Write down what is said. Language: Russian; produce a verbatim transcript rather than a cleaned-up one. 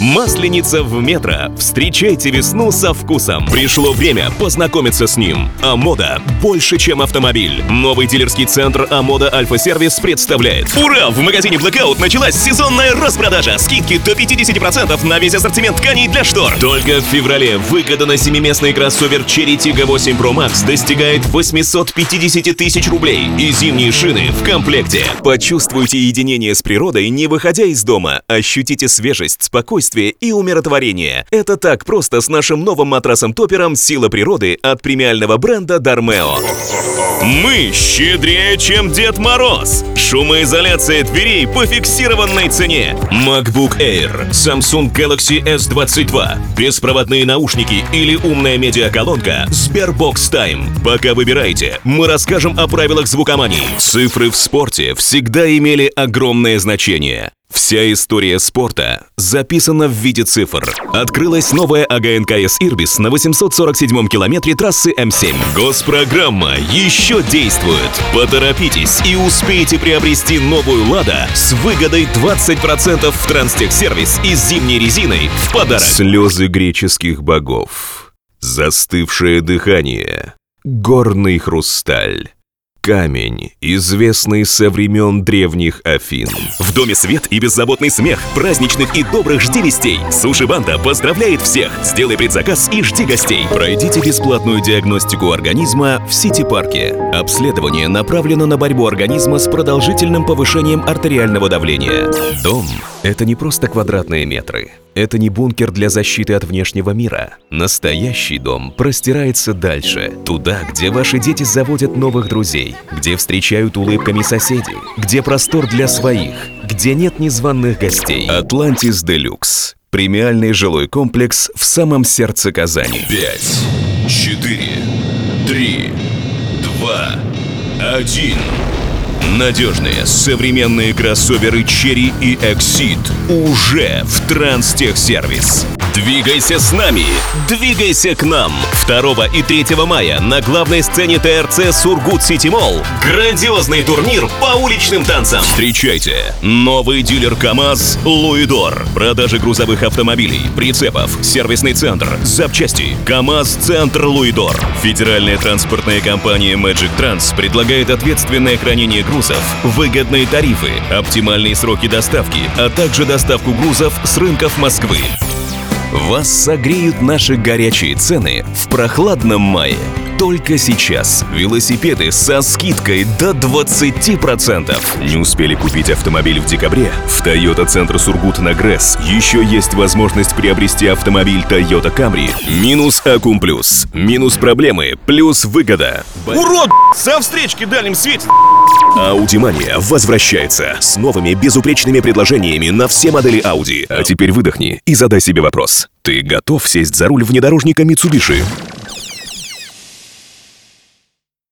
Масленица в метро. Встречайте весну со вкусом. Пришло время познакомиться с ним. Амода больше, чем автомобиль. Новый дилерский центр Амода Альфа-сервис представляет. Ура! В магазине Blackout началась сезонная распродажа. Скидки до пятьдесят процентов на весь ассортимент тканей для штор. Только в феврале выгода на семиместный кроссовер Chery Tiggo восемь Pro Max достигает восемьсот пятьдесят тысяч рублей. И зимние шины в комплекте. Почувствуйте единение с природой, не выходя из дома. Ощутите свежесть, спокойствие и умиротворение. Это так просто с нашим новым матрасом-топпером «Сила природы» от премиального бренда Dormeo. Мы щедрее, чем Дед Мороз. Шумоизоляция дверей по фиксированной цене. MacBook Air, Samsung Galaxy эс двадцать два, беспроводные наушники или умная медиаколонка Sberbox Time. Пока выбираете, мы расскажем о правилах звукомании. Цифры в спорте всегда имели огромное значение. Вся история спорта записана в виде цифр. Открылась новая АГНКС «Ирбис» на восемьсот сорок седьмом километре трассы эм семь. Госпрограмма еще действует. Поторопитесь и успейте приобрести новую «Лада» с выгодой двадцать процентов в транстехсервис и с зимней резиной в подарок. Слезы греческих богов. Застывшее дыхание. Горный хрусталь. Камень, известный со времен древних Афин. В доме свет и беззаботный смех, праздничных и добрых жди вестей. Суши-банда поздравляет всех. Сделай предзаказ и жди гостей. Пройдите бесплатную диагностику организма в Сити-парке. Обследование направлено на борьбу организма с продолжительным повышением артериального давления. Дом – это не просто квадратные метры. Это не бункер для защиты от внешнего мира. Настоящий дом простирается дальше. Туда, где ваши дети заводят новых друзей, где встречают улыбками соседей, где простор для своих, где нет незваных гостей. Atlantis Deluxe. Премиальный жилой комплекс в самом сердце Казани. Пять, четыре, три, два, один. Надежные современные кроссоверы Chery и Exceed уже в транстехсервис. Двигайся с нами, двигайся к нам. второго и третьего мая на главной сцене ТРЦ Сургут Сити Молл грандиозный турнир по уличным танцам. Встречайте новый дилер КамАЗ Луидор. Продажи грузовых автомобилей, прицепов, сервисный центр, запчасти. КамАЗ-центр Луидор. Федеральная транспортная компания Magic Trans предлагает ответственное хранение грузов, выгодные тарифы, оптимальные сроки доставки, а также доставку грузов с рынков Москвы. Вас согреют наши горячие цены в прохладном мае. Только сейчас велосипеды со скидкой до двадцати процентов. Не успели купить автомобиль в декабре? В Toyota Центр Сургут на ГРЭС еще есть возможность приобрести автомобиль Toyota Camry. Минус Аккум Плюс. Минус проблемы, плюс выгода. Урод! Со встречки дальнем свете! Audi Mania возвращается с новыми безупречными предложениями на все модели Audi. А теперь выдохни и задай себе вопрос. Ты готов сесть за руль внедорожника Mitsubishi?